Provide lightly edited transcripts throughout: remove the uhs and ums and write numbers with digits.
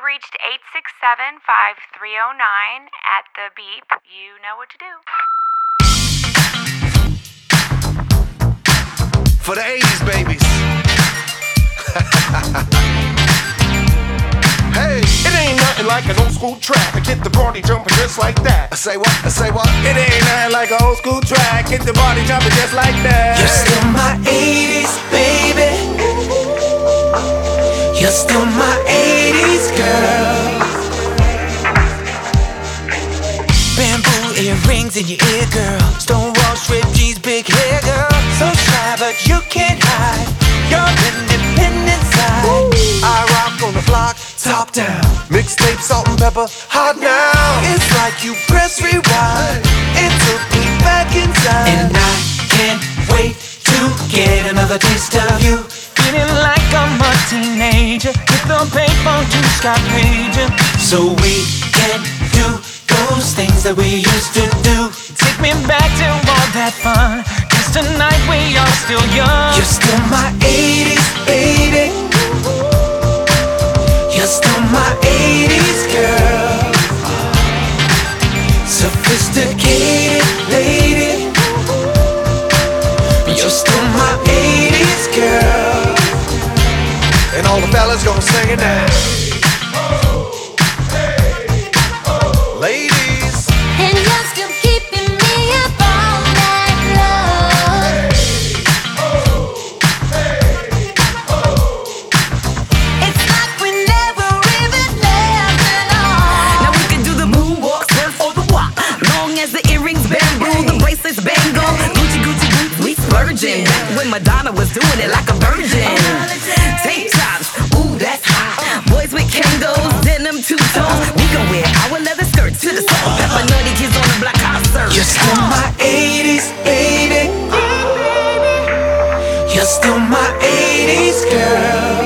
reached 867-5309. At the beep, you know what to do. For the 80s babies. Hey, It ain't nothing like an old school track. I get the party jumping just like that. I say what? I say what? It ain't nothing like an old school track. Get the body jumping just like that. You're still my 80s, baby. You're still my 80s girl. Bamboo earrings in your ear, girl. Stonewall strip jeans, big hair, girl. So shy, but you can't hide your independent side. I rock on the block, Top down. mixtape, salt and pepper, hot now. It's like you press rewind and took me back inside. And I can't wait to get another taste of you. Feeling like I'm a teenager. Hit the payphone to Scott Pager. So we can do those things that we used to do. Take me back to all that fun. Cause tonight we are still young. You're still my 80s, baby. You're still my 80s girl. Sophisticated lady. You're still my 80s girl. And all the fellas gonna sing it now. Ladies, And you're still keeping me up all night long. It's like we never even left at all. Now we can do the moonwalk, surf or the walk. Long as the earrings bamboo, the bracelets bangle. Gucci, Gucci boots, we splurging. Back when Madonna was doing it like a virgin. Tank tops, ooh, that's hot. Boys with Kangols, denim two-tones. We can wear our leather skirts to the salt. Pepper nutty kids on the block, hot serve. You're still my 80s, baby. You're still my 80s girl.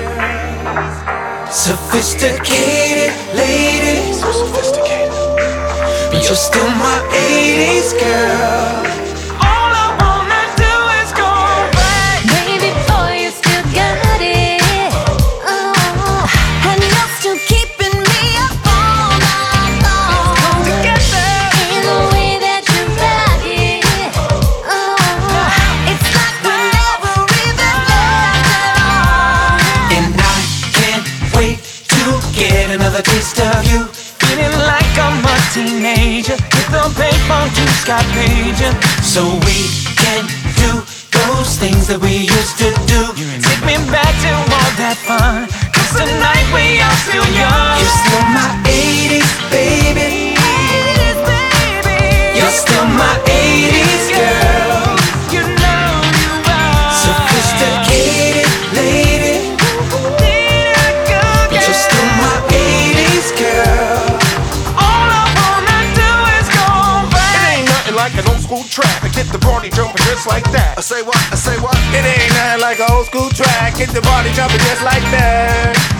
Sophisticated lady. so sophisticated. But you're still my 80s girl. All I wanna do is go back. Baby boy, you still got it. Oh, and you're still keeping me up all night long. In the way that you rock it. Oh, it's like we never even left at all. And I can't wait to get another taste of you. Feeling like I'm a teenager. Hit the payphone to Scott Pager. So we can do those things that we used to do. Take me back to all that fun. Cause tonight we are still young. You're still my 80s, baby. 80s, baby. You're still my 80s girl. You know you are. Sophisticated lady. But you're still my 80s girl. All I wanna do is go It back. ain't nothing like an old school track. I get the party jumping just like that. I say what? I say what? It ain't nothing like an old school track. Get the body jumping just like that.